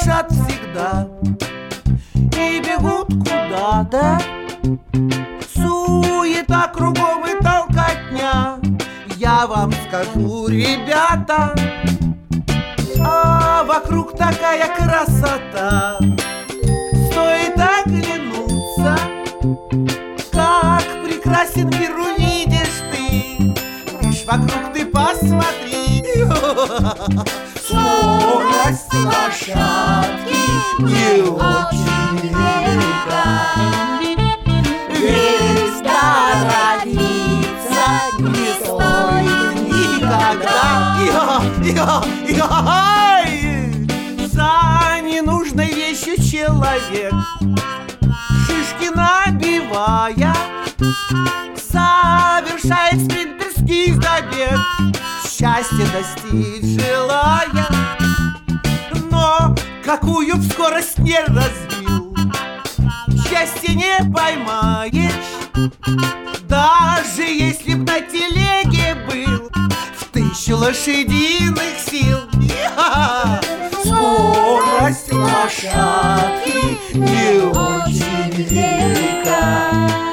спешат всегда и бегут куда-то. Суета кругом и толкотня, я вам скажу, ребята, а вокруг такая красота. Стоит оглянуться, как прекрасен мир увидишь ты. Лишь вокруг ты посмотри. Скорость лошадки не очень велика, ведь торопиться не стоит никогда. За ненужной вещью человек, шишки набивая, совершает спринтерский забег, счастье достичь желая. Но какую б скорость не развил, счастье не поймаешь, даже если б на телеге был в 1000 лошадиных сил. Скорость лошадки не очень велика,